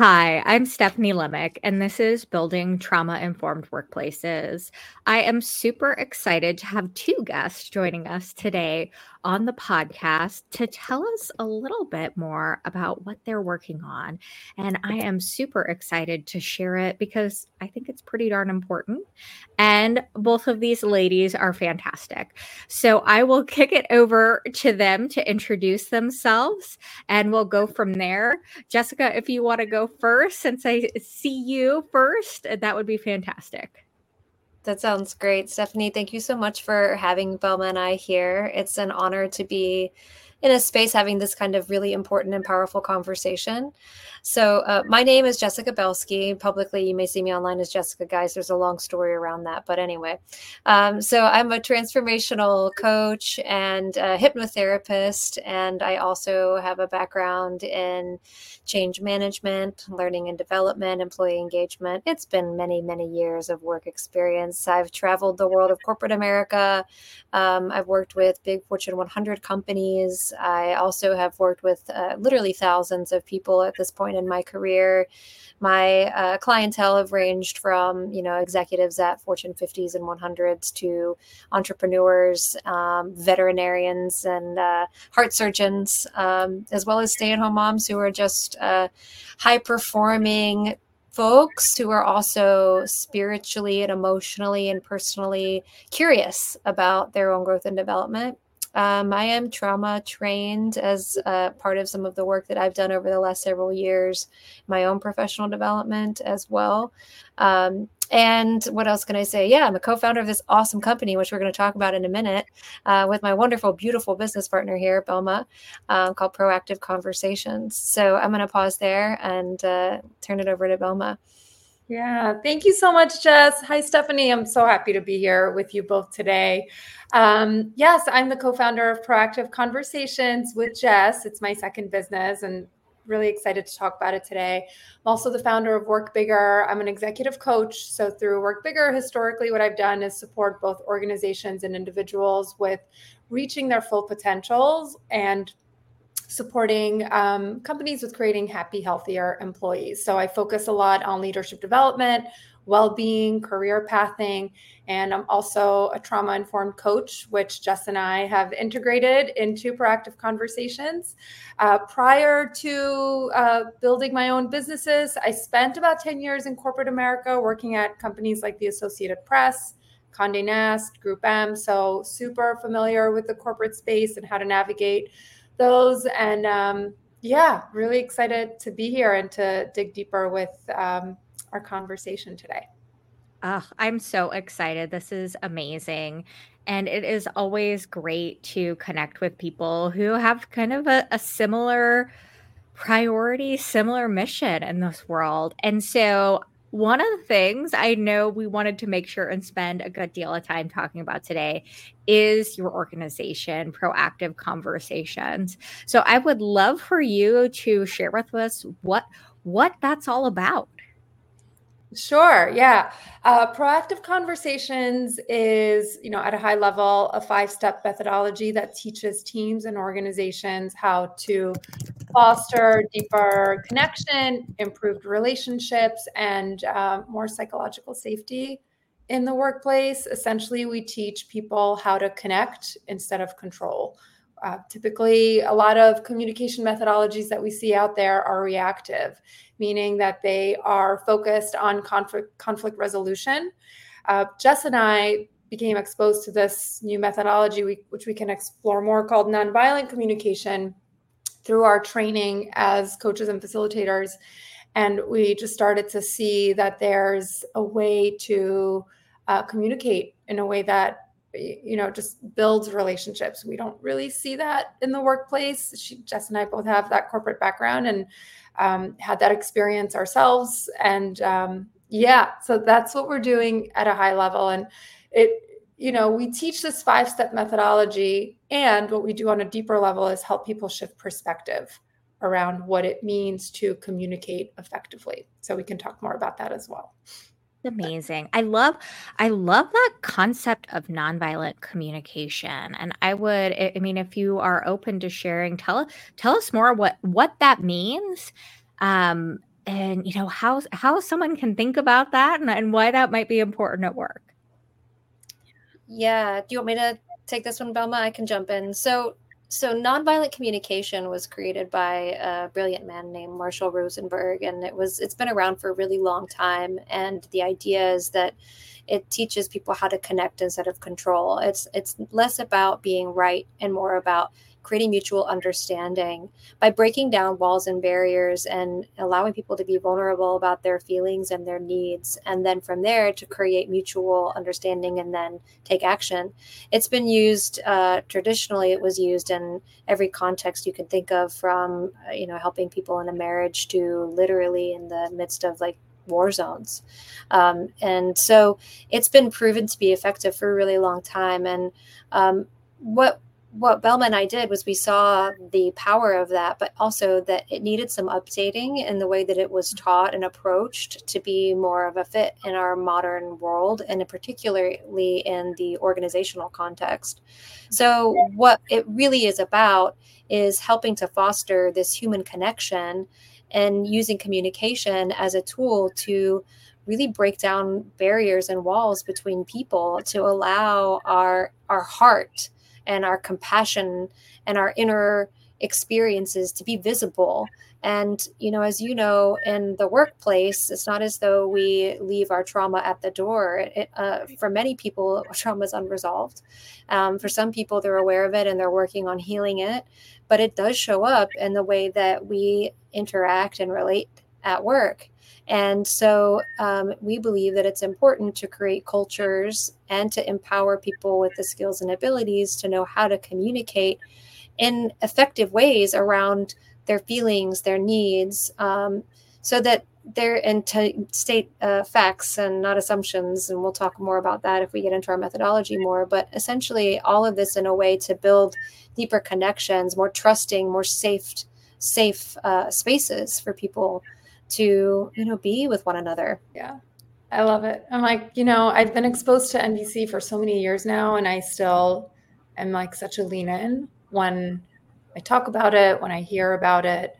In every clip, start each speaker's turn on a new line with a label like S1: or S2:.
S1: Hi, I'm Stephanie Lemick, and this is Building Trauma-Informed Workplaces. I am super excited to have two guests joining us today on the podcast to tell us a little bit more about what they're working on. And I am super excited to share it because I think it's pretty darn important. And both of these ladies are fantastic. So I will kick it over to them to introduce themselves, and we'll go from there. Jessica, if you want to go first, since I see you first, that would be fantastic.
S2: That sounds great. Stephanie, thank you so much for having Belma and I here. It's an honor to be in a space having this kind of really important and powerful conversation. So my name is Jessica Belsky. Publicly, you may see me online as Jessica, guys. There's a long story around that. But anyway, so I'm a transformational coach and a hypnotherapist. And I also have a background in change management, learning and development, employee engagement. It's been many, many years of work experience. I've traveled the world of corporate America. I've worked with big Fortune 100 companies. I also have worked with literally thousands of people at this point in my career. My clientele have ranged from, executives at Fortune 50s and 100s to entrepreneurs, veterinarians, and heart surgeons, as well as stay-at-home moms who are just high-performing folks who are also spiritually and emotionally and personally curious about their own growth and development. I am trauma trained as part of some of the work that I've done over the last several years, my own professional development as well. And what else can I say? Yeah, I'm a co-founder of this awesome company, which we're going to talk about in a minute, with my wonderful, beautiful business partner here, Belma, called Proactive Conversations. So I'm going to pause there and turn it over to Belma.
S3: Yeah, thank you so much, Jess. Hi, Stephanie. I'm so happy to be here with you both today. Yes, I'm the co-founder of Proactive Conversations with Jess. It's my second business and really excited to talk about it today. I'm also the founder of Work Bigger. I'm an executive coach. So through Work Bigger, historically, what I've done is support both organizations and individuals with reaching their full potentials and supporting companies with creating happy, healthier employees. So I focus a lot on leadership development, well-being, career pathing, and I'm also a trauma-informed coach, which Jess and I have integrated into Proactive Conversations. Prior to building my own businesses, I spent about 10 years in corporate America working at companies like the Associated Press, Condé Nast, Group M, so super familiar with the corporate space and how to navigate those. And really excited to be here and to dig deeper with our conversation today.
S1: I'm so excited. This is amazing. And it is always great to connect with people who have kind of a similar priority, similar mission in this world. And so one of the things I know we wanted to make sure and spend a good deal of time talking about today is your organization, Proactive Conversations. So I would love for you to share with us what that's all about.
S3: Sure. Yeah. Proactive Conversations is, at a high level, a 5-step methodology that teaches teams and organizations how to foster deeper connection, improved relationships, and more psychological safety in the workplace. Essentially, we teach people how to connect instead of control. Typically, a lot of communication methodologies that we see out there are reactive, meaning that they are focused on conflict resolution. Jess and I became exposed to this new methodology, which we can explore more, called nonviolent communication, through our training as coaches and facilitators. And we just started to see that there's a way to communicate in a way that just builds relationships. We don't really see that in the workplace. Jess and I both have that corporate background and had that experience ourselves. And so that's what we're doing at a high level. And we teach this 5-step methodology, and what we do on a deeper level is help people shift perspective around what it means to communicate effectively. So we can talk more about that as well.
S1: Amazing. I love that concept of nonviolent communication. And if you are open to sharing, tell us more what that means. and how someone can think about that and why that might be important at work.
S2: Yeah. Do you want me to take this one, Belma? I can jump in. So nonviolent communication was created by a brilliant man named Marshall Rosenberg, and it's been around for a really long time. And the idea is that it teaches people how to connect instead of control. It's less about being right and more about creating mutual understanding by breaking down walls and barriers and allowing people to be vulnerable about their feelings and their needs. And then from there to create mutual understanding and then take action. It's been used traditionally. It was used in every context you can think of, from, helping people in a marriage to literally in the midst of like war zones. And so it's been proven to be effective for a really long time. And what Belma and I did was we saw the power of that, but also that it needed some updating in the way that it was taught and approached to be more of a fit in our modern world, and particularly in the organizational context. So what it really is about is helping to foster this human connection and using communication as a tool to really break down barriers and walls between people, to allow our heart and our compassion and our inner experiences to be visible. And, as you know, in the workplace, it's not as though we leave our trauma at the door. For many people, trauma is unresolved. For some people, they're aware of it and they're working on healing it, but it does show up in the way that we interact and relate at work. And so we believe that it's important to create cultures and to empower people with the skills and abilities to know how to communicate in effective ways around their feelings, their needs, so that and to state facts and not assumptions. And we'll talk more about that if we get into our methodology more. But essentially, all of this in a way to build deeper connections, more trusting, more safe spaces for people to, be with one another.
S3: Yeah, I love it. I'm like, I've been exposed to NVC for so many years now, and I still am like such a lean in when I talk about it, when I hear about it.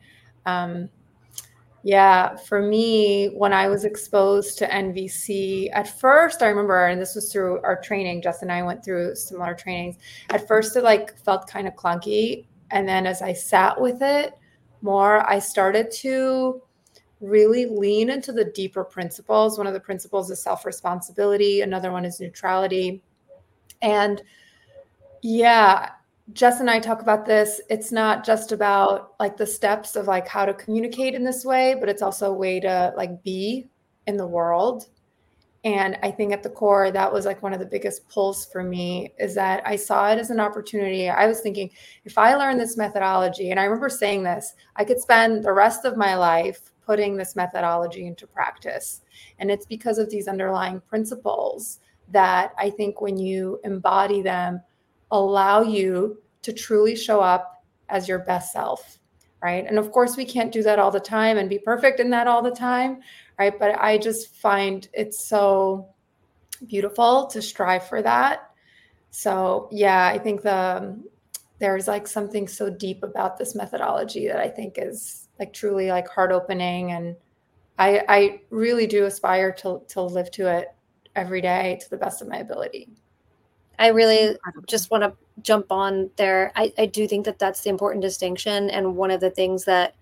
S3: Yeah, for me, when I was exposed to NVC, at first I remember, and this was through our training, Jess and I went through similar trainings. At first it like felt kind of clunky. And then as I sat with it more, I started to really lean into the deeper principles. One of the principles is self-responsibility. Another one is neutrality. And yeah, Jess and I talk about this. It's not just about like the steps of like how to communicate in this way, but it's also a way to like be in the world. And I think at the core, that was like one of the biggest pulls for me, is that I saw it as an opportunity. I was thinking, if I learn this methodology, and I remember saying this, I could spend the rest of my life putting this methodology into practice. And it's because of these underlying principles that I think when you embody them, allow you to truly show up as your best self, right? And of course, we can't do that all the time and be perfect in that all the time, right? But I just find it's so beautiful to strive for that. So yeah, I think there's like something so deep about this methodology that I think is like truly like heart opening. And I really do aspire to live to it every day to the best of my ability.
S2: I really just want to jump on there. I do think that that's the important distinction. And one of the things that,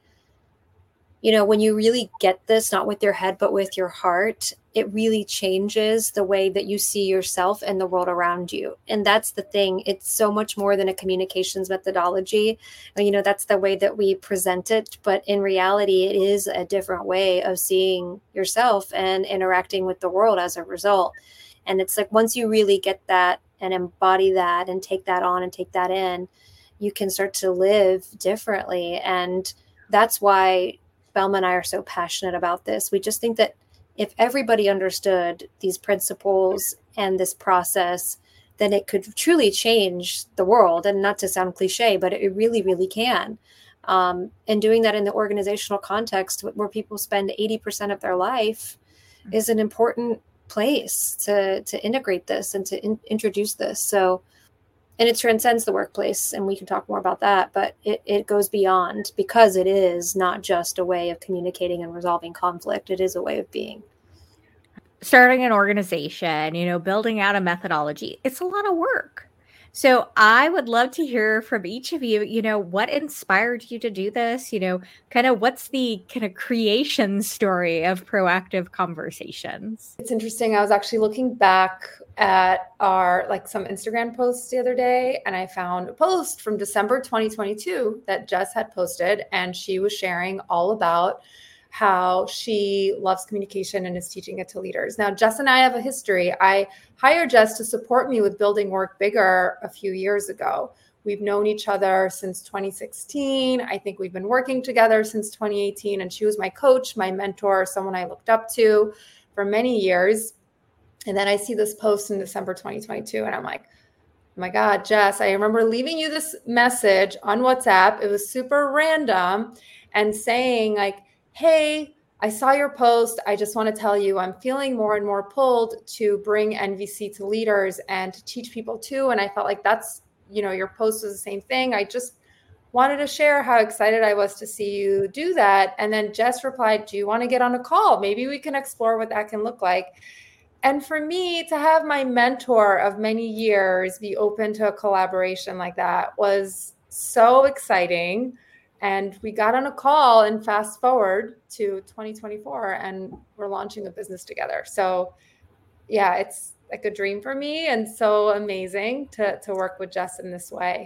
S2: when you really get this, not with your head, but with your heart, it really changes the way that you see yourself and the world around you. And that's the thing. It's so much more than a communications methodology. That's the way that we present it. But in reality, it is a different way of seeing yourself and interacting with the world as a result. And it's like, once you really get that and embody that and take that on and take that in, you can start to live differently. And that's why Belma and I are so passionate about this. We just think that if everybody understood these principles and this process, then it could truly change the world. And not to sound cliche, but it really, really can. And doing that in the organizational context where people spend 80% of their life is an important place to integrate this and to introduce this. So and it transcends the workplace, and we can talk more about that, but it goes beyond, because it is not just a way of communicating and resolving conflict. It is a way of being.
S1: Starting an organization, building out a methodology, it's a lot of work. So I would love to hear from each of you, what inspired you to do this, kind of what's the kind of creation story of Proactive Conversations?
S3: It's interesting. I was actually looking back at our some Instagram posts the other day, and I found a post from December 2022 that Jess had posted, and she was sharing all about how she loves communication and is teaching it to leaders. Now, Jess and I have a history. I hired Jess to support me with building Work Bigger a few years ago. We've known each other since 2016. I think we've been working together since 2018. And she was my coach, my mentor, someone I looked up to for many years. And then I see this post in December 2022, and I'm like, oh my God, Jess, I remember leaving you this message on WhatsApp. It was super random, and saying hey, I saw your post. I just want to tell you, I'm feeling more and more pulled to bring NVC to leaders and to teach people too. And I felt like that's, your post was the same thing. I just wanted to share how excited I was to see you do that. And then Jess replied, do you want to get on a call? Maybe we can explore what that can look like. And for me to have my mentor of many years be open to a collaboration like that was so exciting. And we got on a call, and fast forward to 2024, and we're launching a business together. So yeah, it's like a dream for me, and so amazing to work with Jess in this way.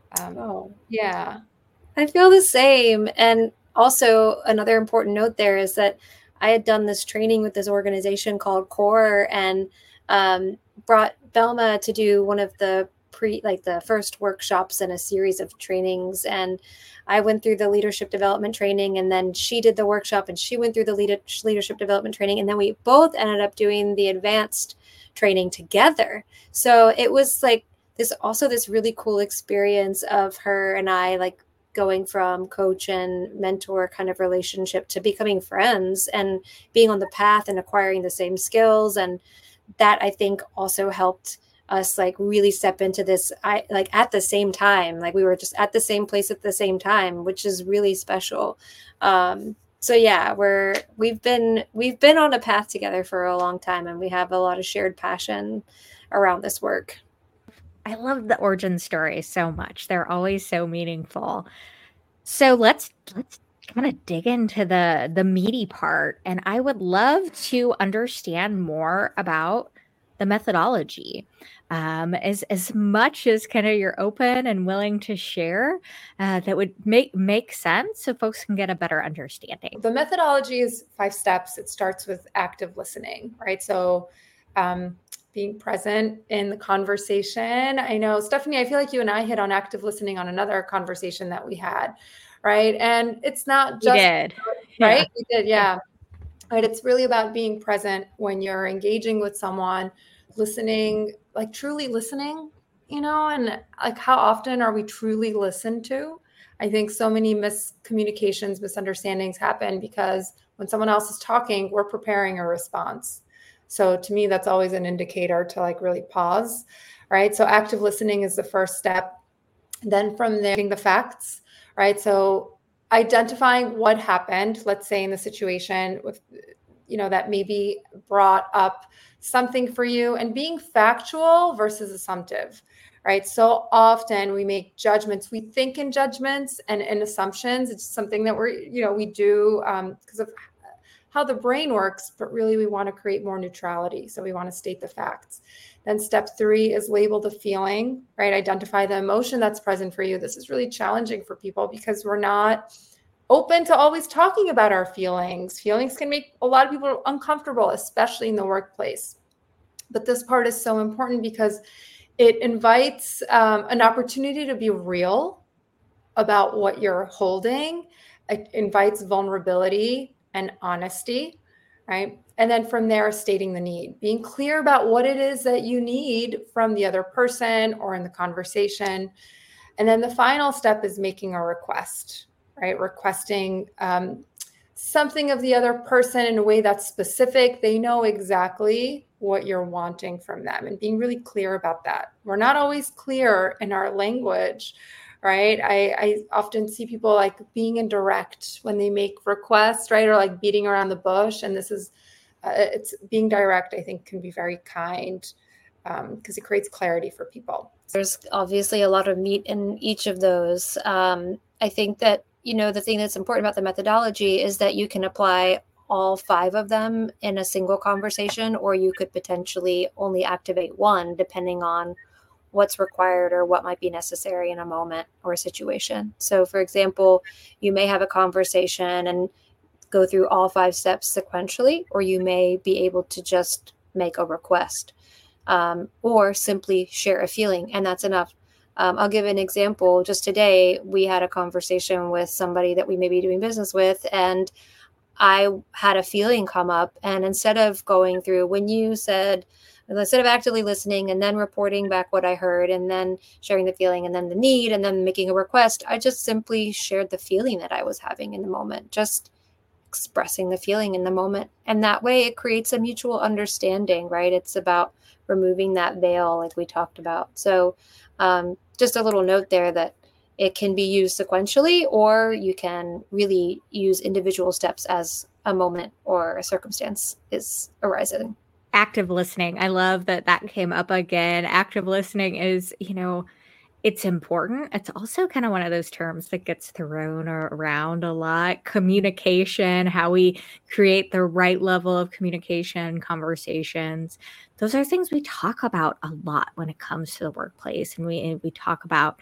S3: Yeah.
S2: I feel the same. And also another important note there is that I had done this training with this organization called CORE, and brought Velma to do one of the the first workshops in a series of trainings. And I went through the leadership development training, and then she did the workshop, and she went through the leadership development training. And then we both ended up doing the advanced training together. So it was this really cool experience of her and I going from coach and mentor kind of relationship to becoming friends and being on the path and acquiring the same skills. And that, I think, also helped us really step into this at the same time. We were just at the same place at the same time, which is really special. So yeah, we've been on a path together for a long time, and we have a lot of shared passion around this work.
S1: I love the origin stories so much. They're always so meaningful. So let's kind of dig into the meaty part, and I would love to understand more about the methodology. As much as kind of you're open and willing to share, that would make sense so folks can get a better understanding.
S3: The methodology is 5 steps. It starts with active listening, right? So being present in the conversation. I know, Stephanie, I feel like you and I hit on active listening on another conversation that we had, right? And it's not just,
S1: we did.
S3: Right?
S1: Yeah.
S3: We did, yeah. Right. It's really about being present when you're engaging with someone, listening, truly listening, and how often are we truly listened to? I think so many miscommunications, misunderstandings happen because when someone else is talking, we're preparing a response. So to me, that's always an indicator to really pause, right? So active listening is the first step. Then from there, getting the facts, right? So identifying what happened, let's say in the situation with, that maybe brought up something for you, and being factual versus assumptive, right? So often we make judgments. We think in judgments and in assumptions. It's something that we do because of how the brain works, but really we want to create more neutrality. So we want to state the facts. Then step 3 is label the feeling, right? Identify the emotion that's present for you. This is really challenging for people because we're not open to always talking about our feelings. Feelings can make a lot of people uncomfortable, especially in the workplace. But this part is so important because it invites an opportunity to be real about what you're holding. It invites vulnerability and honesty, right? And then from there, stating the need, being clear about what it is that you need from the other person or in the conversation. And then the final step is making a request, right? Requesting something of the other person in a way that's specific. They know exactly what you're wanting from them and being really clear about that. We're not always clear in our language, right? I often see people like being indirect when they make requests, right? Or like beating around the bush. And this is, it's being direct, I think, can be very kind because it creates clarity for people.
S2: There's obviously a lot of meat in each of those. I think that, the thing that's important about the methodology is that you can apply all 5 of them in a single conversation, or you could potentially only activate one depending on what's required or what might be necessary in a moment or a situation. So for example, you may have a conversation and go through all 5 steps sequentially, or you may be able to just make a request or simply share a feeling, and that's enough. I'll give an example. Just today, we had a conversation with somebody that we may be doing business with, and I had a feeling come up. And instead of going through, instead of actively listening and then reporting back what I heard and then sharing the feeling and then the need and then making a request, I just simply shared the feeling that I was having in the moment, just expressing the feeling in the moment. And that way it creates a mutual understanding, right? It's about removing that veil like we talked about. So just a little note there that it can be used sequentially, or you can really use individual steps as a moment or a circumstance is arising.
S1: Active listening. I love that came up again. Active listening is, it's important. It's also kind of one of those terms that gets thrown around a lot. Communication, how we create the right level of communication, conversations. Those are things we talk about a lot when it comes to the workplace. And we talk about,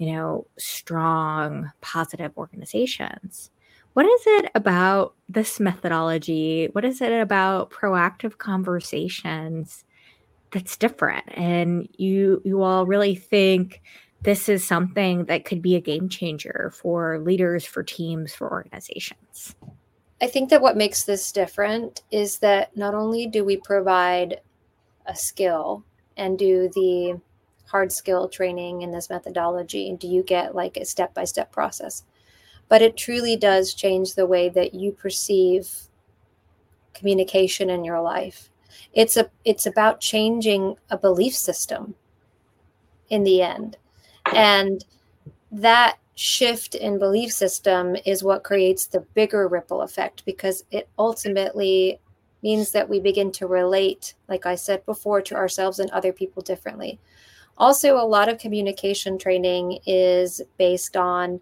S1: strong, positive organizations. What is it about this methodology? What is it about proactive conversations that's different? And you all really think this is something that could be a game changer for leaders, for teams, for organizations?
S2: I think that what makes this different is that not only do we provide a skill and do the hard skill training in this methodology, and do you get like a step-by-step process, but it truly does change the way that you perceive communication in your life. It's about changing a belief system in the end. And that shift in belief system is what creates the bigger ripple effect, because it ultimately means that we begin to relate, like I said before, to ourselves and other people differently. Also, a lot of communication training is based on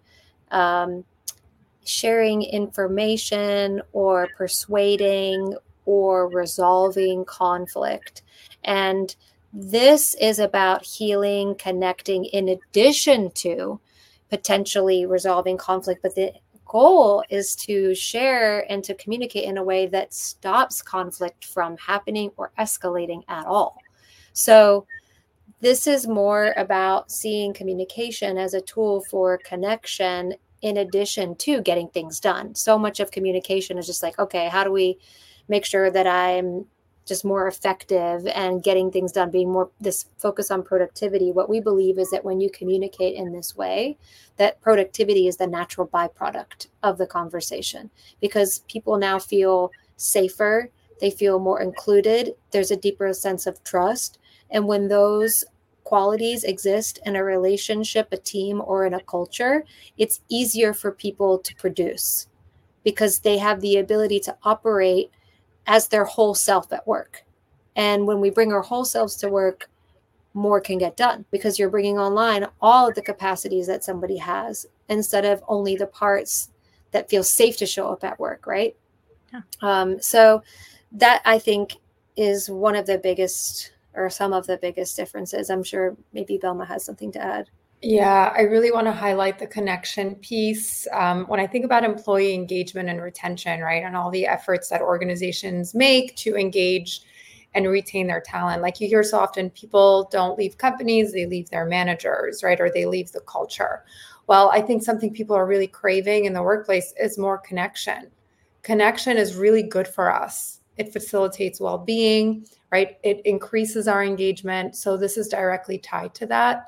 S2: sharing information or persuading or resolving conflict. And this is about healing, connecting, in addition to potentially resolving conflict. But the goal is to share and to communicate in a way that stops conflict from happening or escalating at all. So this is more about seeing communication as a tool for connection in addition to getting things done. So much of communication is just like, okay, how do we make sure that I'm just more effective and getting things done, being more this focus on productivity. What we believe is that when you communicate in this way, that productivity is the natural byproduct of the conversation, because people now feel safer, they feel more included, there's a deeper sense of trust. And when those qualities exist in a relationship, a team, or in a culture, it's easier for people to produce because they have the ability to operate as their whole self at work. And when we bring our whole selves to work, more can get done because you're bringing online all of the capacities that somebody has instead of only the parts that feel safe to show up at work, right? Yeah. So that, I think, is one of the biggest, or some of the biggest differences. I'm sure maybe Belma has something to add.
S3: Yeah, I really want to highlight the connection piece. When I think about employee engagement and retention, right, and all the efforts that organizations make to engage and retain their talent, like you hear so often, people don't leave companies, they leave their managers, right, or they leave the culture. Well, I think something people are really craving in the workplace is more connection. Connection is really good for us. It facilitates well-being, right? It increases our engagement. So this is directly tied to that.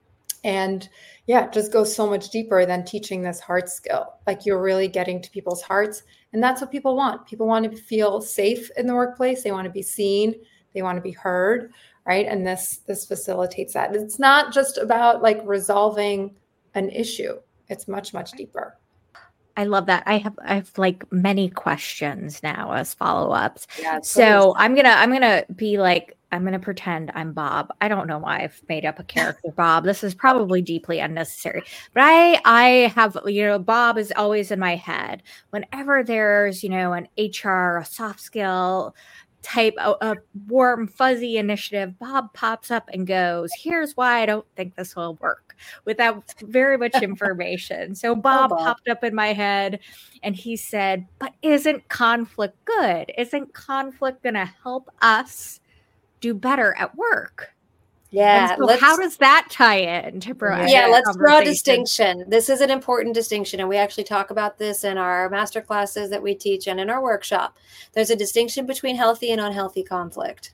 S3: And yeah, it just goes so much deeper than teaching this hard skill. Like you're really getting to people's hearts. And that's what people want. People want to feel safe in the workplace. They want to be seen. They want to be heard, right? And this facilitates that. It's not just about like resolving an issue. It's much, much deeper.
S1: I love that. I have like many questions now as follow-ups.
S3: Yeah,
S1: so I'm gonna be like, I'm gonna pretend I'm Bob. I don't know why I've made up a character Bob. This is probably deeply unnecessary. But I have, Bob is always in my head. Whenever there's, an HR, a soft skill type, a warm, fuzzy initiative, Bob pops up and goes, here's why I don't think this will work, without very much information. So Bob popped up in my head and he said, but isn't conflict good? Isn't conflict going to help us do better at work?
S2: Yeah.
S1: So how does that tie into proactive?
S2: Yeah, let's draw a distinction. This is an important distinction, and we actually talk about this in our master classes that we teach and in our workshop. There's a distinction between healthy and unhealthy conflict.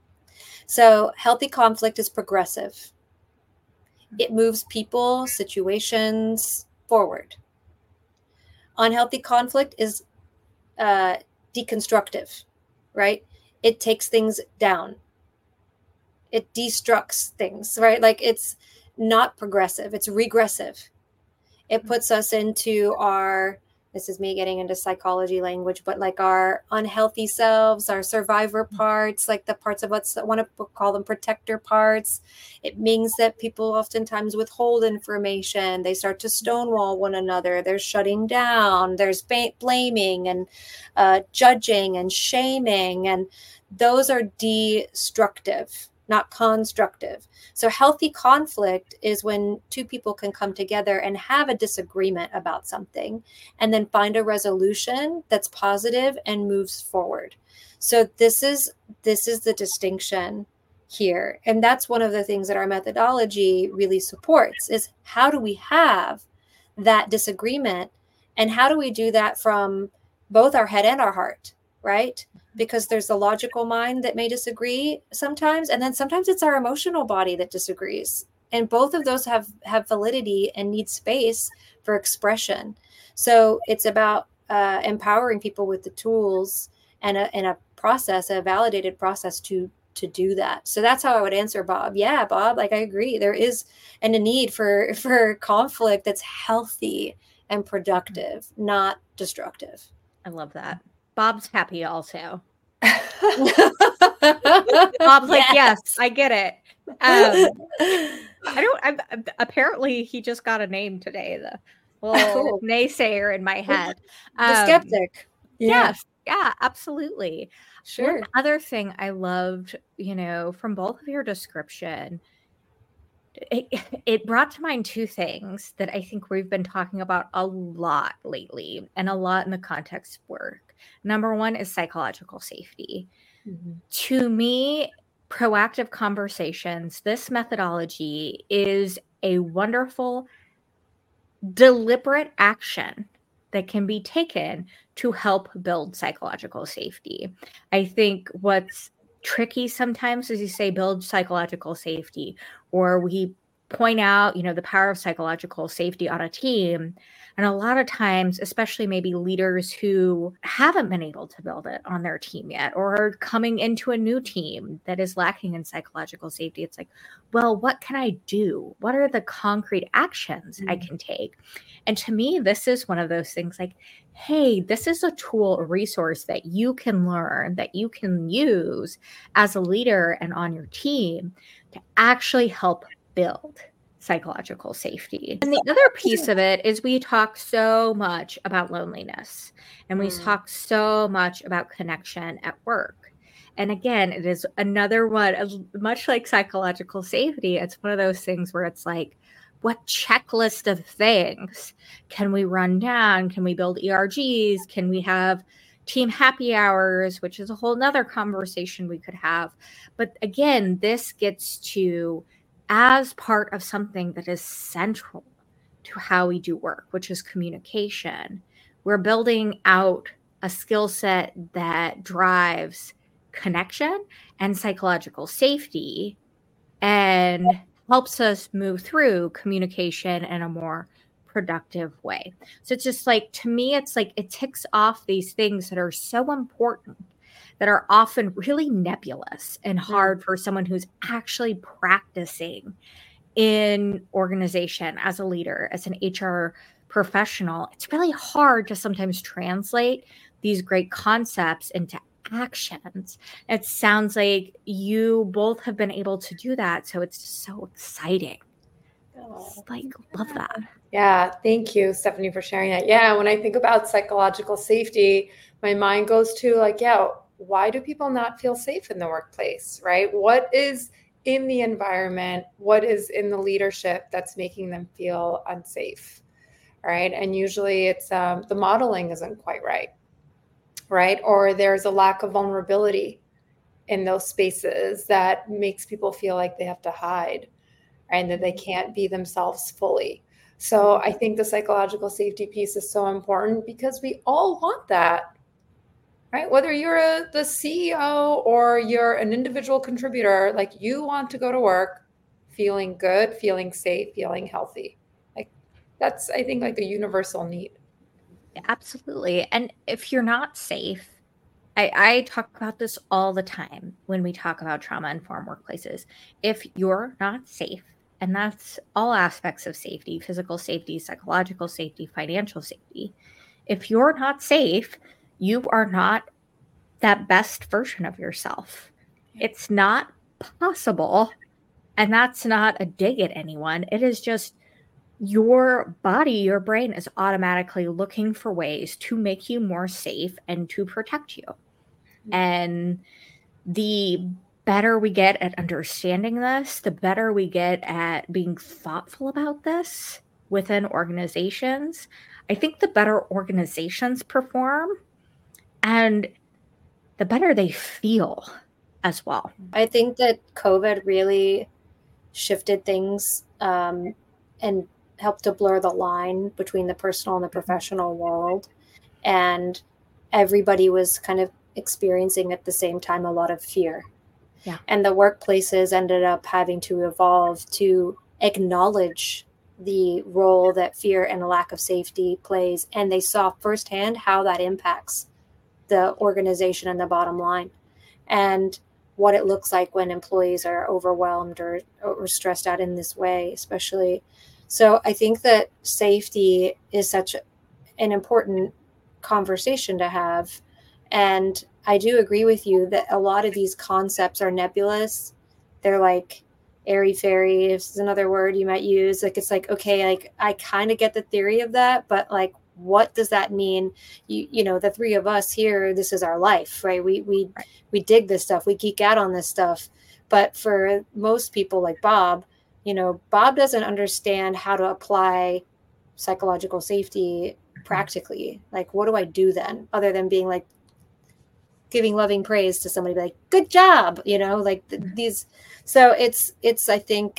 S2: So healthy conflict is progressive. It moves people, situations forward. Unhealthy conflict is deconstructive, right? It takes things down. It destructs things, right? Like it's not progressive, it's regressive. It puts us into this is me getting into psychology language, but like our unhealthy selves, our survivor parts, like the parts of us that want to call them protector parts. It means that people oftentimes withhold information. They start to stonewall one another. There's shutting down. There's blaming and judging and shaming. And those are destructive, not constructive. So healthy conflict is when two people can come together and have a disagreement about something and then find a resolution that's positive and moves forward. So this is the distinction here. And that's one of the things that our methodology really supports is how do we have that disagreement and how do we do that from both our head and our heart, right? Because there's the logical mind that may disagree sometimes. And then sometimes it's our emotional body that disagrees. And both of those have validity and need space for expression. So it's about empowering people with the tools and a process, a validated process to do that. So that's how I would answer Bob. Yeah, Bob, like I agree. There is a need for conflict that's healthy and productive, not destructive.
S1: I love that. Bob's happy also. Bob's like, yes, I get it. Apparently he just got a name today, the little naysayer in my head.
S2: The skeptic.
S1: Yes. Yeah, absolutely.
S2: Sure.
S1: One other thing I loved, from both of your description, it brought to mind two things that I think we've been talking about a lot lately and a lot in the context of work. Number one is psychological safety. Mm-hmm. To me, proactive conversations, this methodology is a wonderful, deliberate action that can be taken to help build psychological safety. I think what's tricky sometimes is you say build psychological safety, or we point out, the power of psychological safety on a team. And a lot of times, especially maybe leaders who haven't been able to build it on their team yet, or are coming into a new team that is lacking in psychological safety, it's like, well, what can I do? What are the concrete actions I can take? And to me, this is one of those things like, hey, this is a tool, a resource that you can learn, that you can use as a leader and on your team to actually help build psychological safety. And the other piece of it is we talk so much about loneliness and we talk so much about connection at work. And again, it is another one, much like psychological safety. It's one of those things where it's like, what checklist of things can we run down? Can we build ERGs? Can we have team happy hours, which is a whole nother conversation we could have. But again, this gets to as part of something that is central to how we do work, which is communication. We're building out a skill set that drives connection and psychological safety and helps us move through communication in a more productive way. So it's just like, to me, it's like it ticks off these things that are so important that are often really nebulous and hard for someone who's actually practicing in organization as a leader, as an HR professional. It's really hard to sometimes translate these great concepts into actions. It sounds like you both have been able to do that. So it's just so exciting. Love that.
S3: Yeah. Thank you, Stephanie, for sharing that. Yeah. When I think about psychological safety, my mind goes to why do people not feel safe in the workplace, right? What is in the environment? What is in the leadership that's making them feel unsafe, right? And usually it's the modeling isn't quite right? Or there's a lack of vulnerability in those spaces that makes people feel like they have to hide, right? And that they can't be themselves fully. So I think the psychological safety piece is so important because we all want that, right? Whether you're the CEO or you're an individual contributor, like you want to go to work feeling good, feeling safe, feeling healthy. Like that's, I think, like a universal need.
S1: Absolutely. And if you're not safe, I talk about this all the time when we talk about trauma-informed workplaces. If you're not safe, and that's all aspects of safety, physical safety, psychological safety, financial safety. If you're not safe, you are not that best version of yourself. It's not possible. And that's not a dig at anyone. It is just your body, your brain is automatically looking for ways to make you more safe and to protect you. And the better we get at understanding this, the better we get at being thoughtful about this within organizations. I think the better organizations perform and the better they feel as well.
S2: I think that COVID really shifted things and helped to blur the line between the personal and the professional world. And everybody was kind of experiencing at the same time a lot of fear.
S1: Yeah.
S2: And the workplaces ended up having to evolve to acknowledge the role that fear and a lack of safety plays. And they saw firsthand how that impacts the organization and the bottom line, and what it looks like when employees are overwhelmed or stressed out in this way, especially. So I think that safety is such an important conversation to have. And I do agree with you that a lot of these concepts are nebulous. They're like airy-fairy, if it's another word you might use. Like, it's like, okay, like I kind of get the theory of that, but like, what does that mean? You know, the three of us here, this is our life, right? We dig this stuff. We geek out on this stuff. But for most people like Bob, Bob doesn't understand how to apply psychological safety practically. Like, what do I do then? Other than being like, giving loving praise to somebody, like, good job, these. So it's, I think,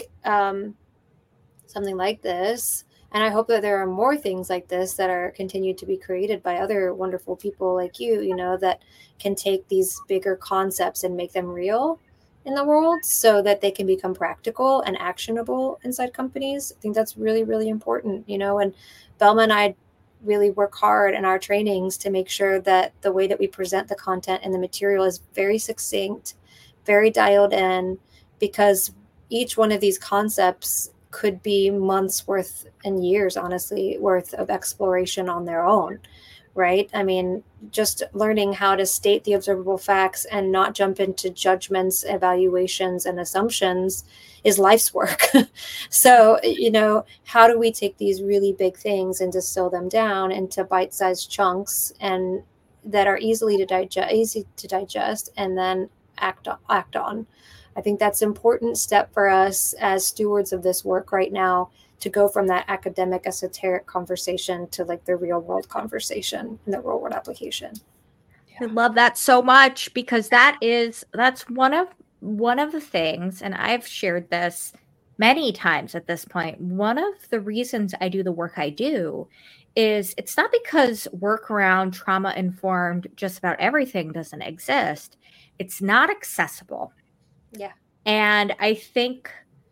S2: something like this. And I hope that there are more things like this that are continued to be created by other wonderful people like you, that can take these bigger concepts and make them real in the world so that they can become practical and actionable inside companies. I think that's really, really important, and Belma and I really work hard in our trainings to make sure that the way that we present the content and the material is very succinct, very dialed in, because each one of these concepts could be months worth and years, honestly, worth of exploration on their own, right? I mean, just learning how to state the observable facts and not jump into judgments, evaluations, and assumptions is life's work. So, how do we take these really big things and distill them down into bite-sized chunks and that are easy to digest, and then act on? I think that's an important step for us as stewards of this work right now, to go from that academic esoteric conversation to like the real world conversation and the real world application.
S1: I love that so much, because that's one of the things, and I've shared this many times at this point. One of the reasons I do the work I do is it's not because work around trauma informed just about everything doesn't exist. It's not accessible.
S2: Yeah.
S1: And I think,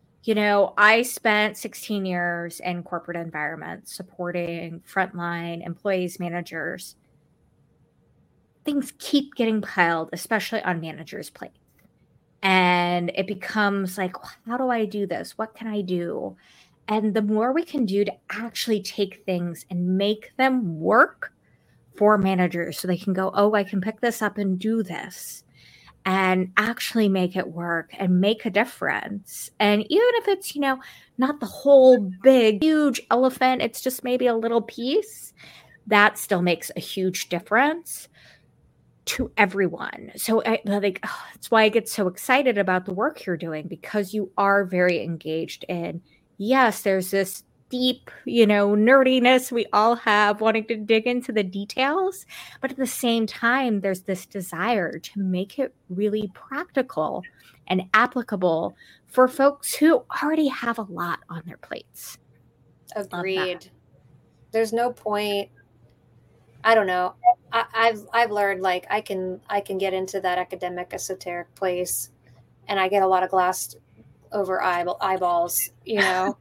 S1: I spent 16 years in corporate environments supporting frontline employees, managers. things keep getting piled, especially on managers' plates. And it becomes like, how do I do this? What can I do? And the more we can do to actually take things and make them work for managers so they can go, oh, I can pick this up and do this and actually make it work and make a difference. And even if it's, not the whole big, huge elephant, it's just maybe a little piece, that still makes a huge difference to everyone. So that's why I get so excited about the work you're doing, because you are very engaged in, yes, there's this deep, nerdiness we all have wanting to dig into the details, but at the same time, there's this desire to make it really practical and applicable for folks who already have a lot on their plates.
S2: Agreed. There's no point. I don't know. I've learned, like, I can get into that academic esoteric place, and I get a lot of glass over eyeballs,
S1: Same.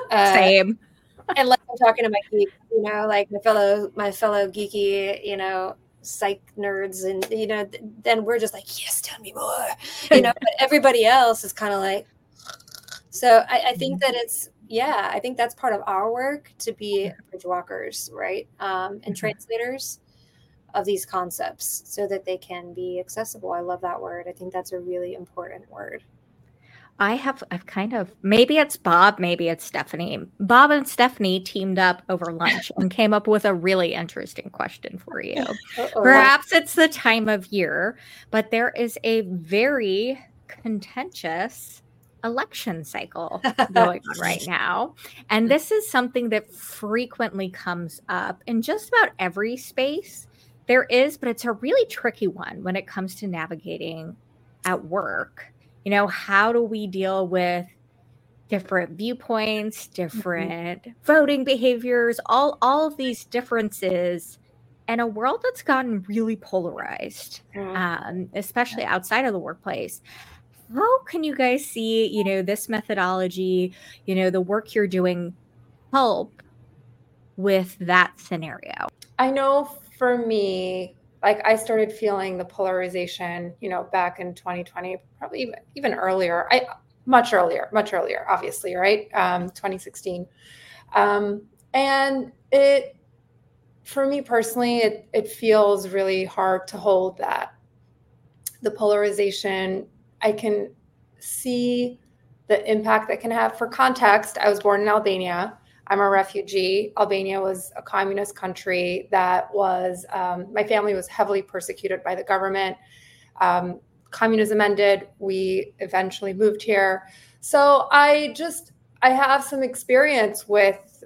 S2: And like I'm talking to my geeks, like my fellow geeky, psych nerds, and then we're just like, yes, tell me more, but everybody else is kind of like. So I think that I think that's part of our work, to be bridge walkers, right? And translators of these concepts so that they can be accessible. I love that word. I think that's a really important word.
S1: I've kind of, maybe it's Bob, maybe it's Stephanie. Bob and Stephanie teamed up over lunch and came up with a really interesting question for you. Perhaps it's the time of year, but there is a very contentious election cycle going on right now. And this is something that frequently comes up in just about every space there is, but it's a really tricky one when it comes to navigating at work. How do we deal with different viewpoints, different voting behaviors, all of these differences in a world that's gotten really polarized, especially outside of the workplace? How can you guys see, this methodology, the work you're doing help with that scenario?
S3: I know for me, like, I started feeling the polarization, back in 2020, probably even earlier. Much earlier, obviously, right? 2016. And for me personally, it feels really hard to hold that. The polarization, I can see the impact that can have. For context, I was born in Albania. I'm a refugee. Albania was a communist country that was, my family was heavily persecuted by the government. Communism ended. We eventually moved here. So I have some experience with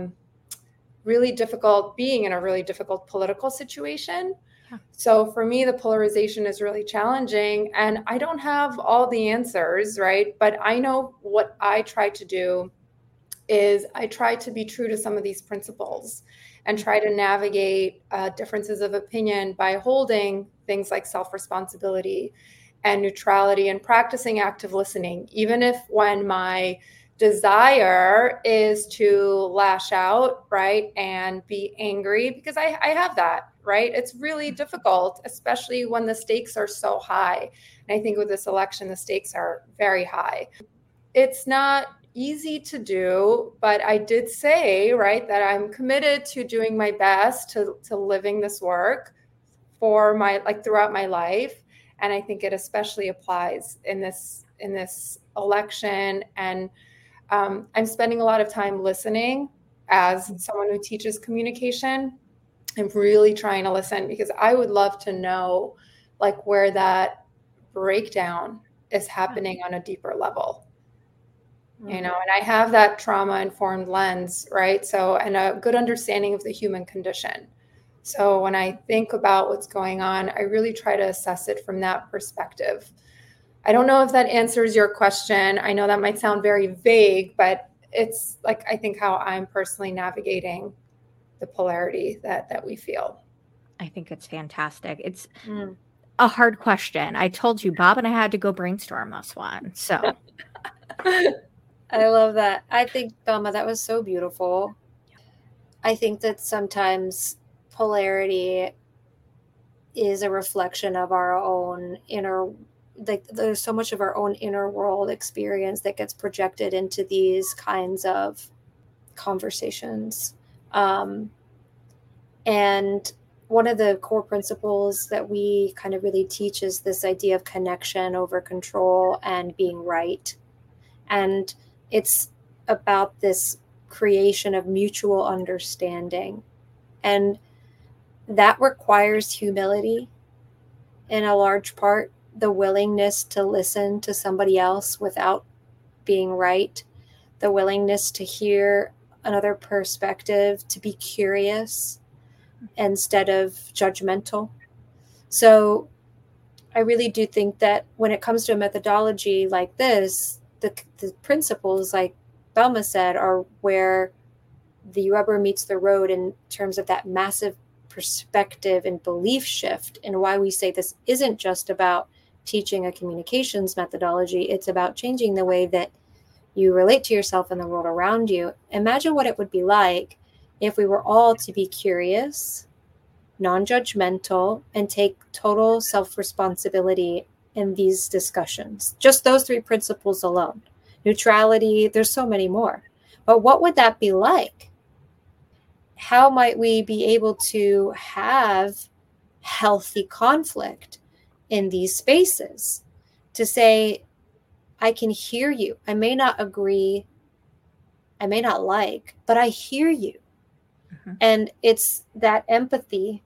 S3: being in a really difficult political situation. So for me, the polarization is really challenging, and I don't have all the answers, right? But I know what I try to do is I try to be true to some of these principles and try to navigate differences of opinion by holding things like self-responsibility and neutrality and practicing active listening, even if when my desire is to lash out, right, and be angry, because I have that, right? It's really difficult, especially when the stakes are so high. And I think with this election, the stakes are very high. It's not easy to do, but I did say, right, that I'm committed to doing my best to living this work for throughout my life. And I think it especially applies in this election. And I'm spending a lot of time listening as someone who teaches communication. I'm really trying to listen, because I would love to know, like, where that breakdown is happening on a deeper level. And I have that trauma-informed lens, right? So, and a good understanding of the human condition. So when I think about what's going on, I really try to assess it from that perspective. I don't know if that answers your question. I know that might sound very vague, but it's like, I think how I'm personally navigating the polarity that we feel.
S1: I think it's fantastic. It's a hard question. I told you, Bob and I had to go brainstorm this one. So
S2: I love that. I think, Thelma, that was so beautiful. I think that sometimes polarity is a reflection of our own inner, like there's so much of our own inner world experience that gets projected into these kinds of conversations. And one of the core principles that we kind of really teach is this idea of connection over control and being right. And it's about this creation of mutual understanding. And that requires humility in a large part, the willingness to listen to somebody else without being right, the willingness to hear another perspective, to be curious instead of judgmental. So I really do think that when it comes to a methodology like this, the principles, like Belma said, are where the rubber meets the road in terms of that massive perspective and belief shift, and why we say this isn't just about teaching a communications methodology. It's about changing the way that you relate to yourself and the world around you. Imagine what it would be like if we were all to be curious, non-judgmental, and take total self-responsibility in these discussions. Just those three principles alone. Neutrality, there's so many more. But what would that be like? How might we be able to have healthy conflict in these spaces? To say, I can hear you. I may not agree. I may not like, but I hear you. Mm-hmm. And it's that empathy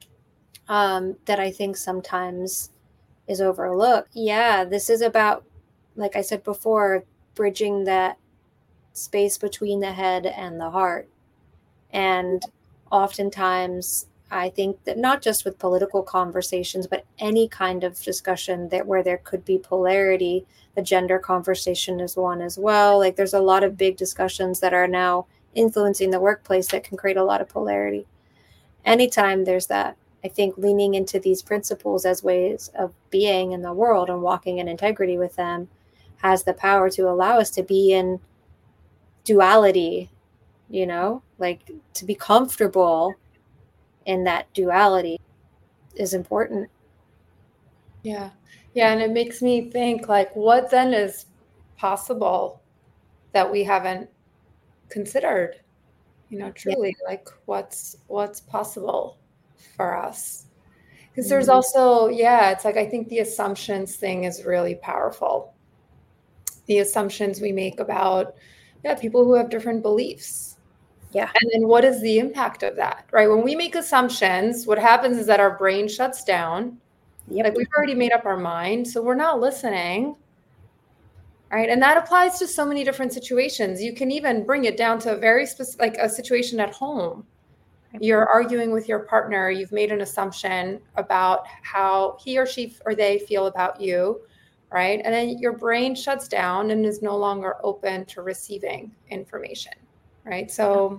S2: that I think sometimes is overlooked. Yeah, this is about, like I said before, bridging that space between the head and the heart. And oftentimes, I think that not just with political conversations, but any kind of discussion that where there could be polarity, the gender conversation is one as well. Like there's a lot of big discussions that are now influencing the workplace that can create a lot of polarity. Anytime there's that, I think leaning into these principles as ways of being in the world and walking in integrity with them has the power to allow us to be in duality, you know, like to be comfortable in that duality is important.
S3: Yeah. Yeah. And it makes me think, like, what then is possible that we haven't considered, you know, truly, like what's possible for us? Because there's also, it's like, I think the assumptions thing is really powerful. The assumptions we make about, people who have different beliefs.
S2: Yeah.
S3: And then what is the impact of that, right? When we make assumptions, what happens is that our brain shuts down. Yep. Like we've already made up our mind, so we're not listening, right? And that applies to so many different situations. You can even bring it down to a very specific, like a situation at home. You're arguing with your partner. You've made an assumption about how he or she or they feel about you, right? And then your brain shuts down and is no longer open to receiving information. Right. So,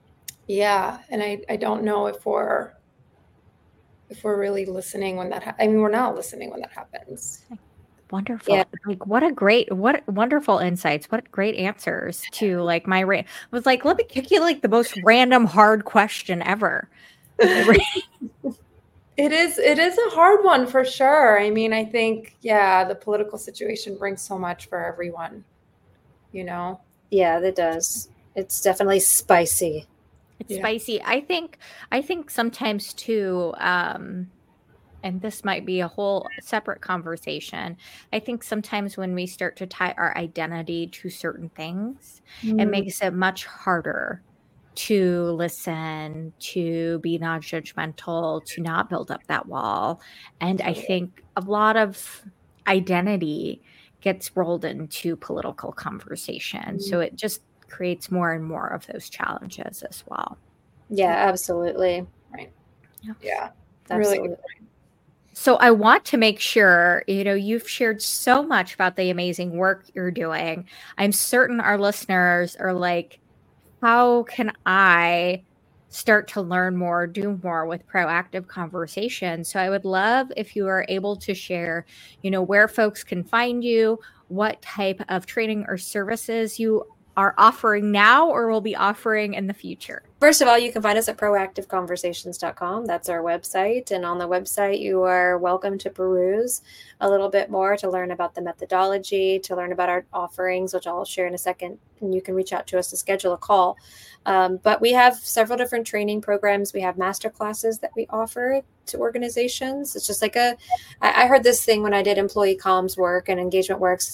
S3: and I don't know if we're really listening when that I mean, we're not listening when that happens.
S1: Wonderful. Yeah. Like what wonderful insights. What great answers to like I was like, let me kick you like the most random hard question ever.
S3: It is a hard one for sure. I mean, I think, the political situation brings so much for everyone, you know?
S2: Yeah, it does. It's definitely spicy.
S1: It's spicy. I think sometimes too, and this might be a whole separate conversation. I think sometimes when we start to tie our identity to certain things, it makes it much harder to listen, to be non-judgmental, to not build up that wall. And I think a lot of identity gets rolled into political conversation. So it just creates more and more of those challenges as well.
S2: Yeah, absolutely.
S3: Right. Yeah.
S2: Absolutely.
S3: Really.
S1: So I want to make sure, you've shared so much about the amazing work you're doing. I'm certain our listeners are like, how can I start to learn more, do more with proactive conversation? So I would love if you are able to share, where folks can find you, what type of training or services you are offering now or will be offering in the future?
S2: First of all, you can find us at proactiveconversations.com. That's our website. And on the website, you are welcome to peruse a little bit more to learn about the methodology, to learn about our offerings, which I'll share in a second. And you can reach out to us to schedule a call. But we have several different training programs. We have master classes that we offer to organizations. It's just like I heard this thing when I did employee comms work and engagement works,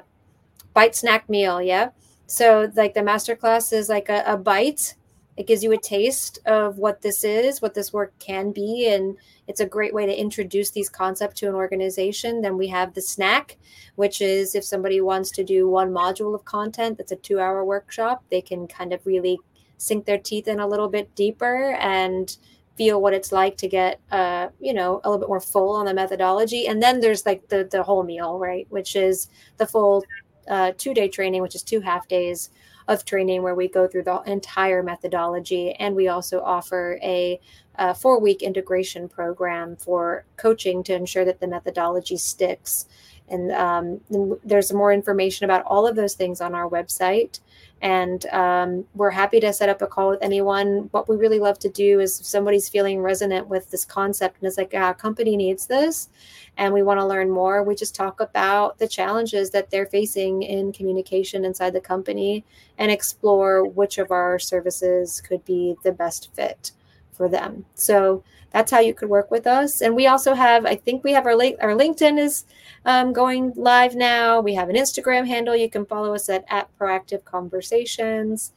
S2: bite, snack, meal. Yeah. So like the master class is like a bite. It gives you a taste of what this is, what this work can be, and it's a great way to introduce these concepts to an organization. Then we have the snack, which is if somebody wants to do one module of content, that's a 2-hour workshop, they can kind of really sink their teeth in a little bit deeper and feel what it's like to get, a little bit more full on the methodology. And then there's like the whole meal, right, which is the full 2-day training, which is 2 half days of training where we go through the entire methodology. And we also offer a 4-week integration program for coaching to ensure that the methodology sticks. And there's more information about all of those things on our website. And we're happy to set up a call with anyone. What we really love to do is if somebody's feeling resonant with this concept and it's like, our company needs this and we want to learn more, we just talk about the challenges that they're facing in communication inside the company and explore which of our services could be the best fit for them. So that's how you could work with us. And we also have, I think we have our LinkedIn is going live now. We have an Instagram handle. You can follow us at Proactive Conversations.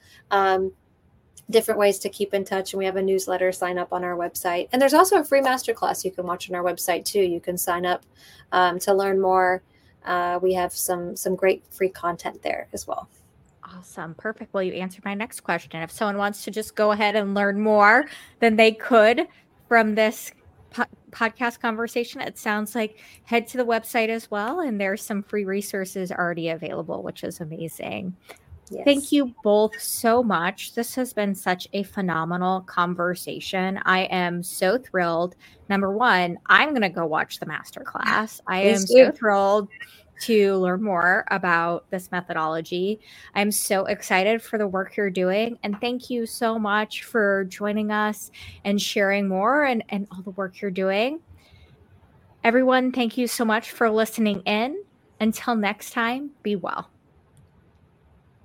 S2: Different ways to keep in touch. And we have a newsletter, sign up on our website. And there's also a free masterclass you can watch on our website too. You can sign up to learn more. We have some great free content there as well.
S1: Awesome. Perfect. Well, you answered my next question. If someone wants to just go ahead and learn more, then they could from this podcast conversation. It sounds like head to the website as well. And there's some free resources already available, which is amazing. Yes. Thank you both so much. This has been such a phenomenal conversation. I am so thrilled. Number one, I'm going to go watch the masterclass. I am so thrilled to learn more about this methodology. I'm so excited for the work you're doing. And thank you so much for joining us and sharing more and all the work you're doing. Everyone, thank you so much for listening in. Until next time, be well.